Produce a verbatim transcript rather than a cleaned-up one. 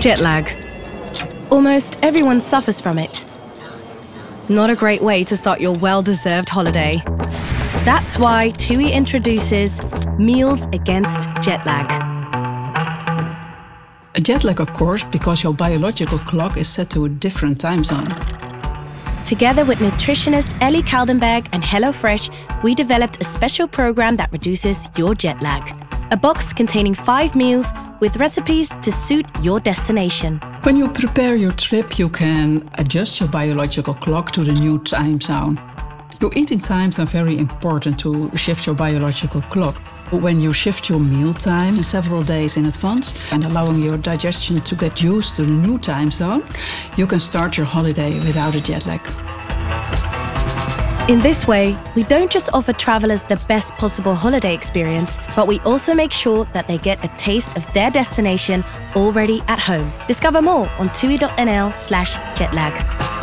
Jet lag. Almost everyone suffers from it. Not a great way to start your well-deserved holiday. That's why TUI introduces Meals Against Jet Lag. A jet lag occurs because your biological clock is set to a different time zone. Together with nutritionist Ellie Kaldenberg and HelloFresh, we developed a special program that reduces your jet lag. A box containing five meals with recipes to suit your destination. When you prepare your trip, you can adjust your biological clock to the new time zone. Your eating times are very important to shift your biological clock. When you shift your meal time several days in advance and allowing your digestion to get used to the new time zone, you can start your holiday without a jet lag. In this way, we don't just offer travelers the best possible holiday experience, but we also make sure that they get a taste of their destination already at home. Discover more on tui dot n l slash jetlag.